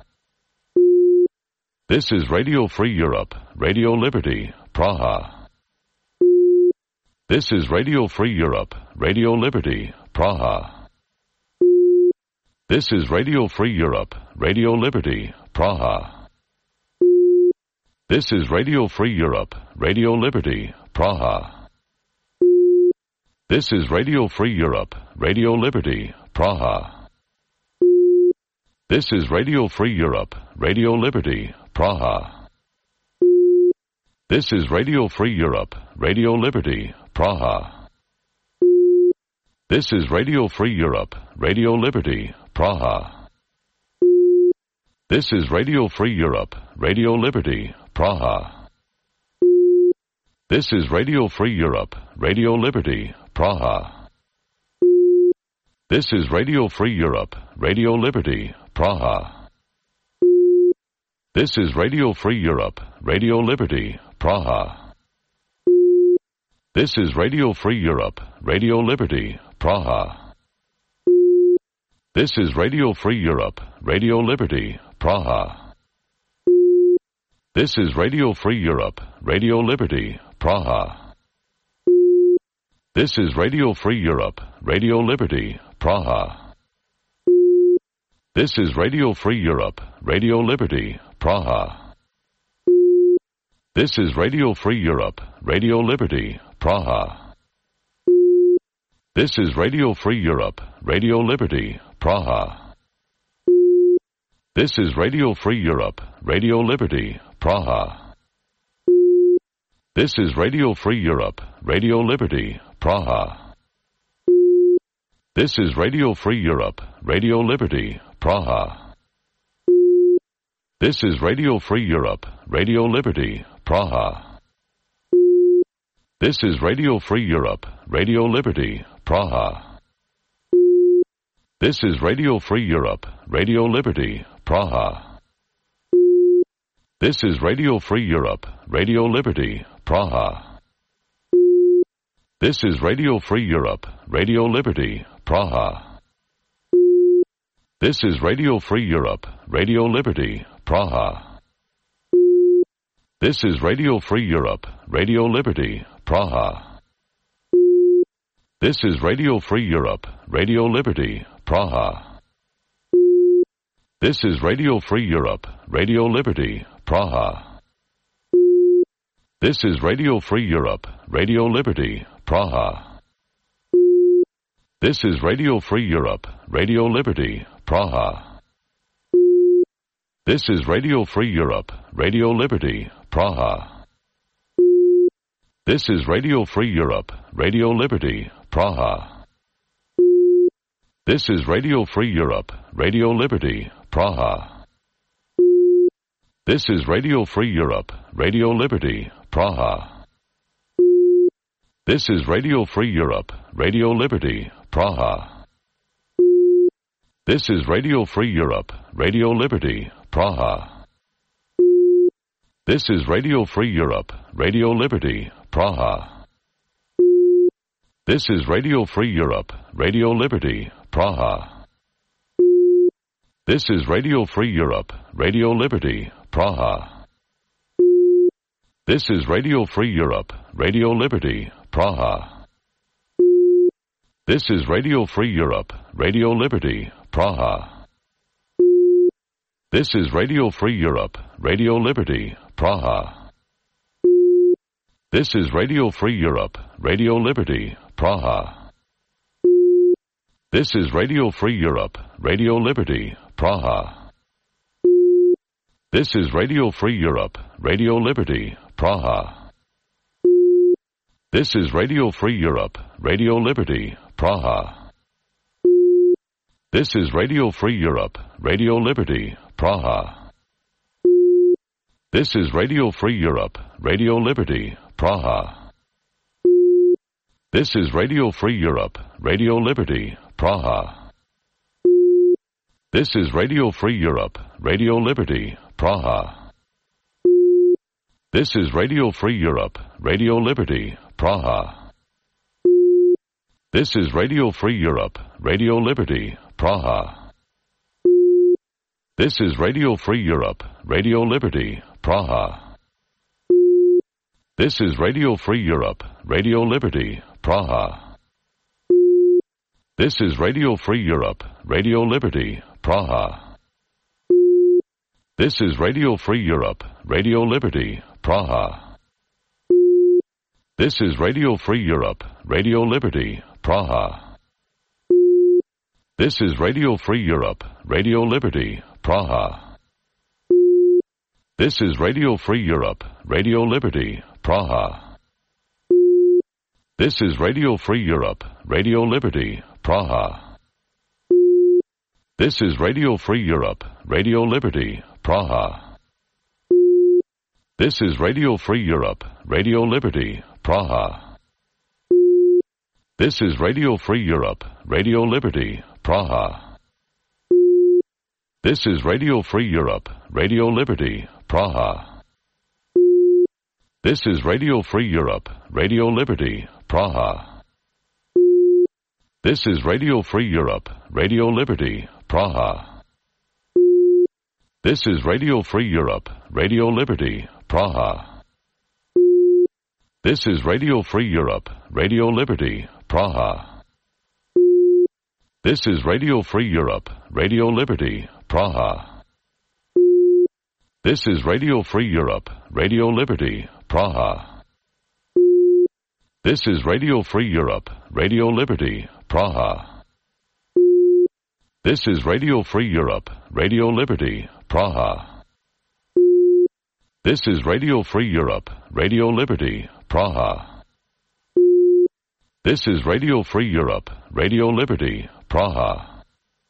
This is Radio Free Europe, Radio Liberty, Praha. This is Radio Free Europe, Radio Liberty, Praha. This is Radio Free Europe, Radio Liberty, Praha. This is Radio Free Europe, Radio Liberty, Praha. This is Radio Free Europe, Radio Liberty, Praha. This is Radio Free Europe, Radio Liberty, Praha. This is Radio Free Europe, Radio Liberty, Praha. This is Radio Free Europe, Radio Liberty, Praha. This is Radio Free Europe, Radio Liberty, Praha. This is Radio Free Europe, Radio Liberty, Praha. This is Radio Free Europe, Radio Liberty, Praha. This is Radio Free Europe, Radio Liberty, Praha. This is Radio Free Europe, Radio Liberty, Praha. This is Radio Free Europe, Radio Liberty, Praha. This is Radio Free Europe, Radio Liberty, Praha. This is Radio Free Europe, Radio Liberty, Praha. This is Radio Free Europe, Radio Liberty, Praha. This is Radio Free Europe, Radio Liberty, Praha. This is Radio Free Europe, Radio Liberty, Praha. This is Radio Free Europe, Radio Liberty, Praha. This is Radio Free Europe, Radio Liberty, Praha. This is Radio Free Europe, Radio Liberty, Praha. This is Radio Free Europe, Radio Liberty, Praha. This is Radio Free Europe, Radio Liberty, Praha. This is Radio Free Europe, Radio Liberty, Praha. This is Radio Free Europe, Radio Liberty, Praha. This is Radio Free Europe, Radio Liberty, Praha. This is Radio Free Europe, Radio Liberty, Praha. This is Radio Free Europe, Radio Liberty, Praha. This is Radio Free Europe, Radio Liberty, Praha. This is Radio Free Europe, Radio Liberty, Praha. This is Radio Free Europe, Radio Liberty, Praha. This is Radio Free Europe, Radio Liberty, Praha. This is Radio Free Europe, Radio Liberty, Praha. This is Radio Free Europe, Radio Liberty, Praha. This is Radio Free Europe, Radio Liberty, Praha. This is Radio Free Europe, Radio Liberty, Praha. This is Radio Free Europe, Radio Liberty, Praha. This is Radio Free Europe, Radio Liberty, Praha. This is Radio Free Europe, Radio Liberty, Praha. This is Radio Free Europe, Radio Liberty, Praha. This is Radio Free Europe, Radio Liberty, Praha. This is Radio Free Europe, Radio Liberty, Praha. This is Radio Free Europe, Radio Liberty, Praha. This is Radio Free Europe, Radio Liberty, Praha. This is Radio Free Europe, Radio Liberty, Praha. This is Radio Free Europe, Radio Liberty, Praha. This is Radio Free Europe, Radio Liberty, Praha. This is Radio Free Europe, Radio Liberty, Praha. This is Radio Free Europe, Radio Liberty, Praha. This is Radio Free Europe, Radio Liberty, Praha. This is Radio Free Europe, Radio Liberty, Praha. This is Radio Free Europe, Radio Liberty, Praha. This is Radio Free Europe, Radio Liberty, Praha. This is Radio Free Europe, Radio Liberty, Praha. This is Radio Free Europe, Radio Liberty, Praha. This is Radio Free Europe, Radio Liberty, Praha. This is Radio Free Europe, Radio Liberty, Praha. This is Radio Free Europe, Radio Liberty, Praha. This is Radio Free Europe, Radio Liberty, Praha. This is Radio Free Europe, Radio Liberty, Praha. This is Radio Free Europe, Radio Liberty, Praha. This is Radio Free Europe, Radio Liberty, Praha. This is Radio Free Europe, Radio Liberty, Praha. This is Radio Free Europe, Radio Liberty, Praha. This is Radio Free Europe, Radio Liberty, Praha. This is Radio Free Europe, Radio Liberty, Praha. This is Radio Free Europe, Radio Liberty, Praha. This is Radio Free Europe, Radio Liberty, Praha. This is Radio Free Europe, Radio Liberty, Praha. This is Radio Free Europe, Radio Liberty, Praha. This is Radio Free Europe, Radio Liberty, Praha. This is Radio Free Europe, Radio Liberty, Praha. This is Radio Free Europe, Radio Liberty, Praha. This is Radio Free Europe, Radio Liberty, Praha. This is Radio Free Europe, Radio Liberty, Praha. This is Radio Free Europe, Radio Liberty, Praha.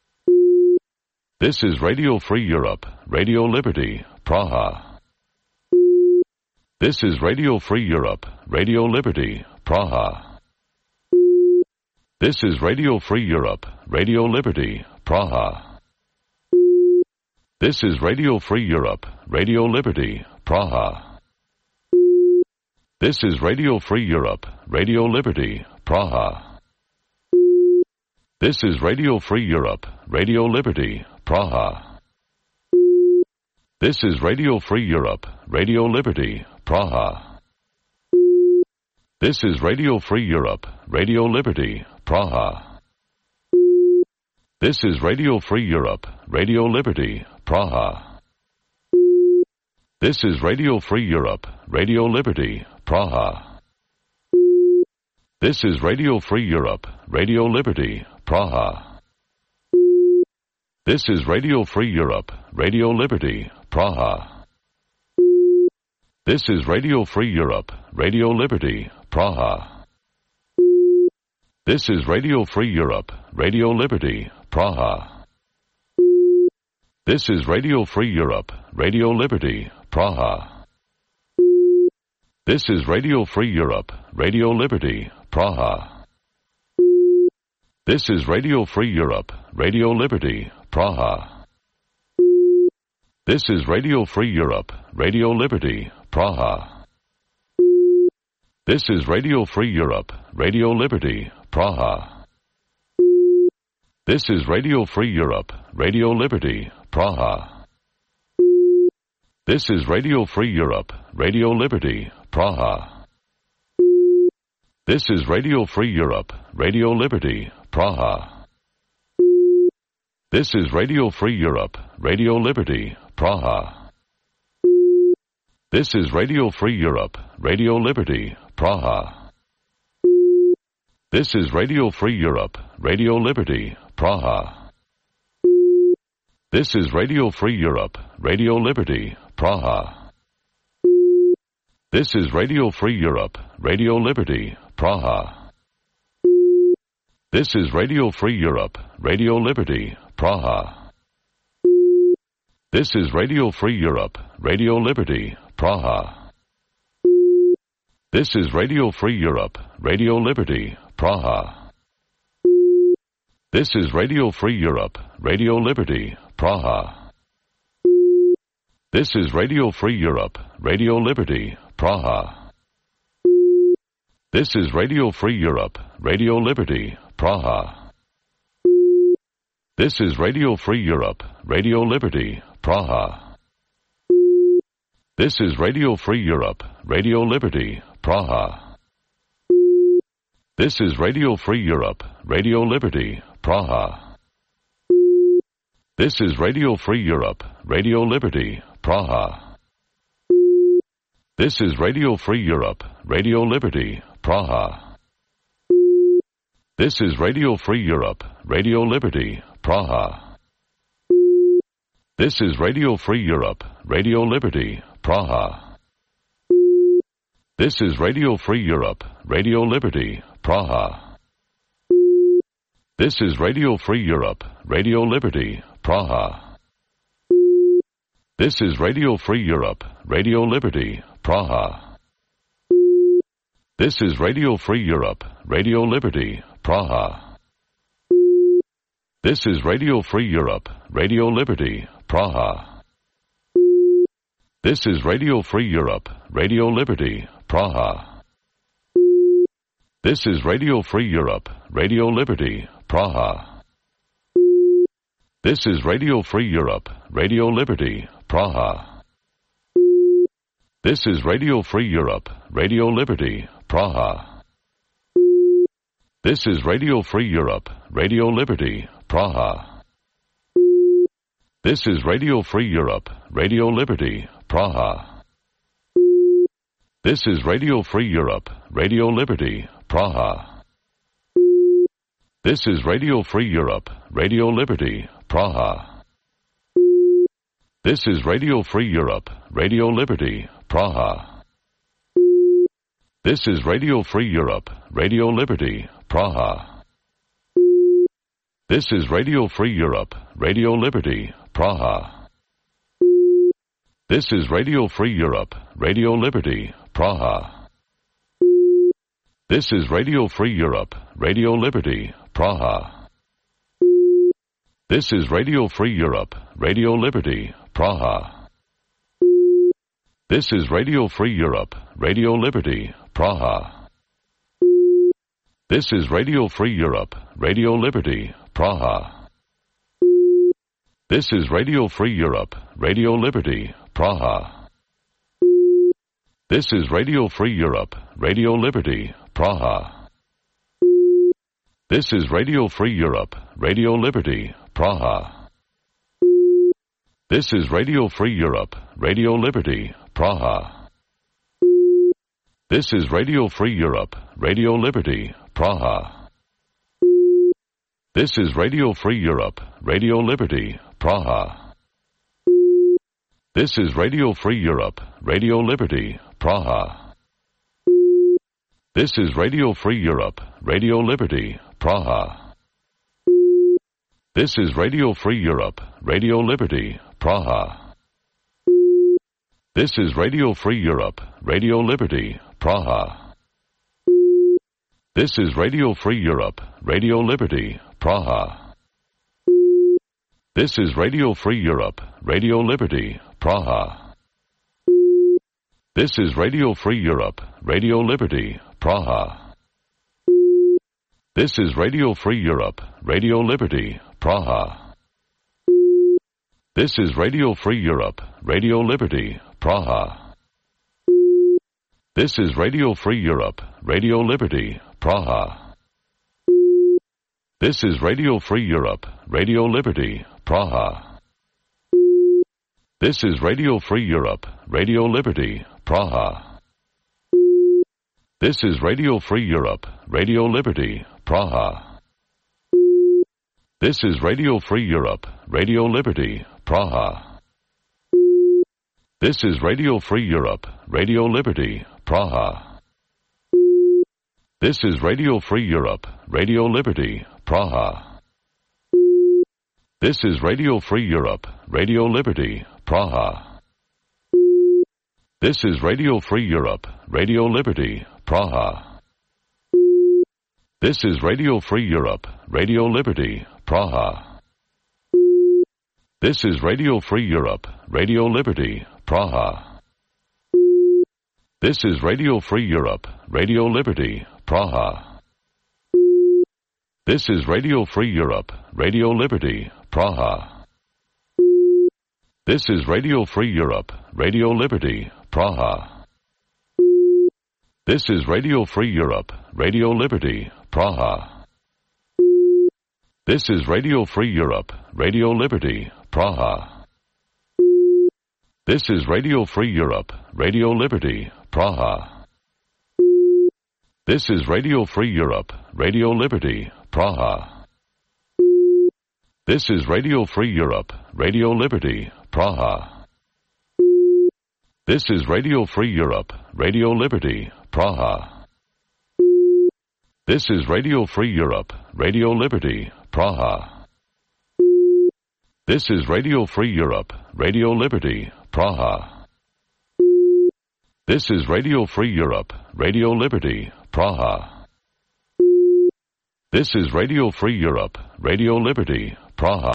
This is Radio Free Europe, Radio Liberty, Praha. This is Radio Free Europe, Radio Liberty, Praha. This is Radio Free Europe, Radio Liberty, Praha. This is Radio Free Europe, Radio Liberty, Praha. This is Radio Free Europe, Radio Liberty, Praha. This is Radio Free Europe, Radio Liberty, Praha. This is Radio Free Europe, Radio Liberty, Praha. This is Radio Free Europe, Radio Liberty, Praha. This is Radio Free Europe, Radio Liberty, Praha. This is Radio Free Europe, Radio Liberty, Praha. This is Radio Free Europe, Radio Liberty, Praha. This is Radio Free Europe, Radio Liberty, Praha. This is Radio Free Europe, Radio Liberty, Praha. This is Radio Free Europe, Radio Liberty, Praha. This is Radio Free Europe, Radio Liberty, Praha. This is Radio Free Europe, Radio Liberty, Praha. This is Radio Free Europe, Radio Liberty, Praha. This is Radio Free Europe, Radio Liberty, Praha. This is Radio Free Europe, Radio Liberty, Praha. This is Radio Free Europe, Radio Liberty, Praha. This is Radio Free Europe, Radio Liberty, Praha. This is Radio Free Europe, Radio Liberty, Praha. This is Radio Free Europe, Radio Liberty, Praha. This is Radio Free Europe, Radio Liberty, Praha. This is Radio Free Europe, Radio Liberty, Praha. This is Radio Free Europe, Radio Liberty, Praha. This is Radio Free Europe, Radio Liberty, Praha. This is Radio Free Europe, Radio Liberty, Praha. This is Radio Free Europe, Radio Liberty, Praha. This is Radio Free Europe, Radio Liberty, Praha. This is Radio Free Europe, Radio Liberty, Praha. This is Radio Free Europe, Radio Liberty, Praha. This is Radio Free Europe, Radio Liberty, Praha. This is Radio Free Europe, Radio Liberty, Praha. This is Radio Free Europe, Radio Liberty, Praha. This is Radio Free Europe, Radio Liberty, Praha. This is Radio Free Europe, Radio Liberty, Praha. This is Radio Free Europe, Radio Liberty, Praha. This is Radio Free Europe, Radio Liberty, Praha. This is Radio Free Europe, Radio Liberty, Praha. This is Radio Free Europe, Radio Liberty, Praha. This is Radio Free Europe, Radio Liberty, Praha. This is Radio Free Europe, Radio Liberty, Praha. This is Radio Free Europe, Radio Liberty, Praha. This is Radio Free Europe, Radio Liberty, Praha. This is Radio Free Europe, Radio Liberty, Praha. This is Radio Free Europe, Radio Liberty, Praha. This is Radio Free Europe, Radio Liberty, Praha. This is Radio Free Europe, Radio Liberty, Praha. This is Radio Free Europe, Radio Liberty, Praha. This is Radio Free Europe, Radio Liberty, Praha. This is Radio Free Europe, Radio Liberty, Praha. This is Radio Free Europe, Radio Liberty, Praha. This is Radio Free Europe, Radio Liberty, Praha. This is Radio Free Europe, Radio Liberty, Praha. This is Radio Free Europe, Radio Liberty, Praha. This is Radio Free Europe, Radio Liberty, Praha. This is Radio Free Europe, Radio Liberty, Praha. This is Radio Free Europe, Radio Liberty, Praha. This is Radio Free Europe, Radio Liberty, Praha. This is Radio Free Europe, Radio Liberty, Praha. This is Radio Free Europe, Radio Liberty, Praha. This is Radio Free Europe, Radio Liberty, Praha. This is Radio Free Europe, Radio Liberty, Praha. This is Radio Free Europe, Radio Liberty, Praha. This is Radio Free Europe, Radio Liberty, Praha. This is Radio Free Europe, Radio Liberty, Praha. This is Radio Free Europe, Radio Liberty, Praha. This is Radio Free Europe, Radio Liberty, Praha. This is Radio Free Europe, Radio Liberty, Praha. This is Radio Free Europe, Radio Liberty, Praha. This is Radio Free Europe, Radio Liberty, Praha. This is Radio Free Europe, Radio Liberty, Praha. This is Radio Free Europe, Radio Liberty, Praha. This is Radio Free Europe, Radio Liberty, Praha. This is Radio Free Europe, Radio Liberty, Praha. This is Radio Free Europe, Radio Liberty, Praha. This is Radio Free Europe, Radio Liberty, Praha. This is Radio Free Europe, Radio Liberty, Praha. This is Radio Free Europe, Radio Liberty, Praha. This is Radio Free Europe, Radio Liberty, Praha. This is Radio Free Europe, Radio Liberty, Praha. This is Radio Free Europe, Radio Liberty, Praha. This is Radio Free Europe, Radio Liberty, Praha. This is Radio Free Europe, Radio Liberty, Praha. This is Radio Free Europe, Radio Liberty, Praha. This is Radio Free Europe, Radio Liberty, Praha. This is Radio Free Europe, Radio Liberty, Praha. This is Radio Free Europe, Radio Liberty, Praha. This is Radio Free Europe, Radio Liberty, Praha. This is Radio Free Europe, Radio Liberty, Praha. This is Radio Free Europe, Radio Liberty, Praha. This is Radio Free Europe, Radio Liberty, Praha. This is Radio Free Europe, Radio Liberty, Praha. This is Radio Free Europe, Radio Liberty, Praha. This is Radio Free Europe, Radio Liberty, Praha. This is Radio Free Europe, Radio Liberty, Praha. This is Radio Free Europe, Radio Liberty, Praha. This is Radio Free Europe, Radio Liberty, Praha. This is Radio Free Europe, Radio Liberty, Praha.